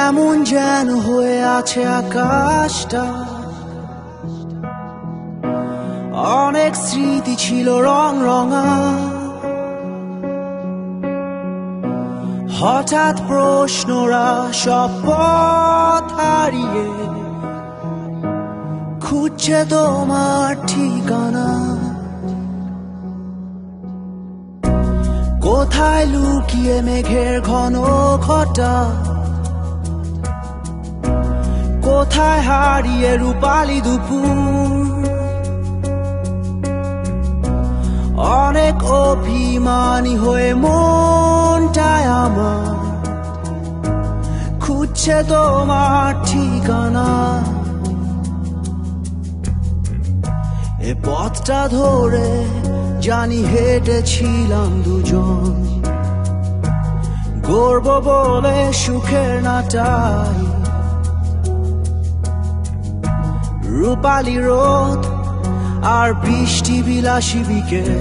কেমন যেন হয়ে আছে আকাশটা, অনেক স্মৃতি ছিল রং রঙা, হঠাৎ প্রশ্নরা সব পথ হারিয়ে খুঁজছে তোমার ঠিকানা। কোথায় লুকিয়ে মেঘের ঘন ঘটা, কোথায় হারিয়ে রূপালি দুপুর, অনেক অভিমানী হয়ে মনটায় আমার খুঁজছে তোমার ঠিকানা। এ পথটা ধরে জানি হেঁটেছিলাম দুজন, গর্ব বলে সুখের নাটাই, রূপালি রোদ আর বৃষ্টি বিলাসী বিকেল,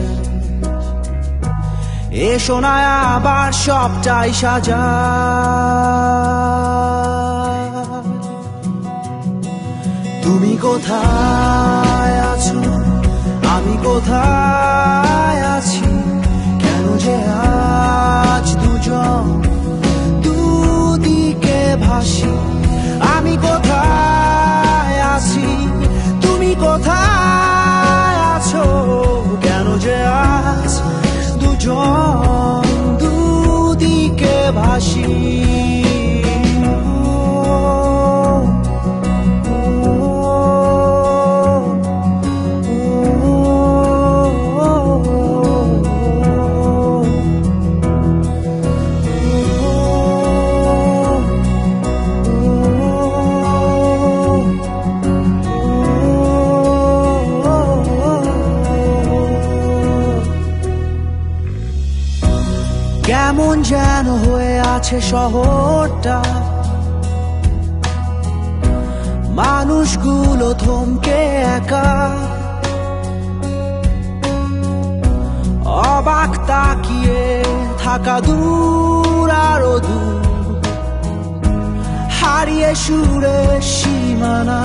এসো না আবার সবটাই সাজা। তুমি কোথায় আছো, আমি কোথায় আছি, কেন যে আজ দুজন দুদিকে ভাসি। আমি কোথায় আছি, তুমি কোথায় আছো, কেন যে আজ দুজন দুদিকে ভাসি। কেমন যেন হয়ে আছে শহরটা, মানুষগুলো থমকে একা, অবাক তাকিয়ে থাকা দূর আরো দূর, হারিয়ে সুরে সীমানা।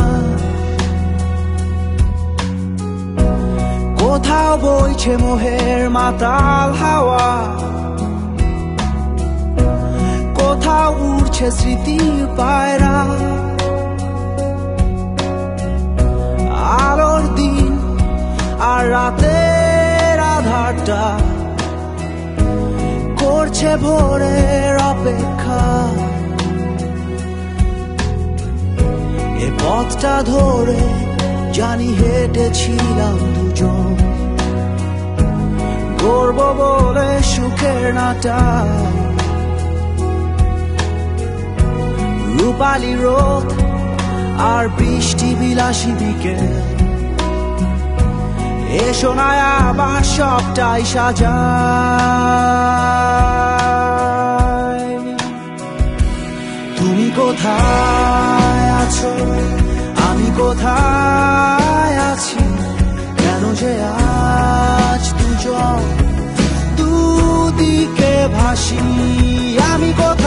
কোথাও বইছে মোহের মাতাল হাওয়া, কোথাও উড়ছে স্মৃতির পায়রা। আলোর দিন আর রাতের আধারটা করছে ভোরের অপেক্ষা। এ পথটা ধরে জানি হেঁটেছিলাম দুজন, গর্ব বলে সুখের নাটাই, রূপালি রোদ আর বৃষ্টি বিলাসী বিকেল, এসো না আবার সবটাই সাজাই। তুমি কোথায় আছো, আমি কোথায় আছি, কেন যে আজ দুজন দুদিকে ভাসি। আমি কোথায়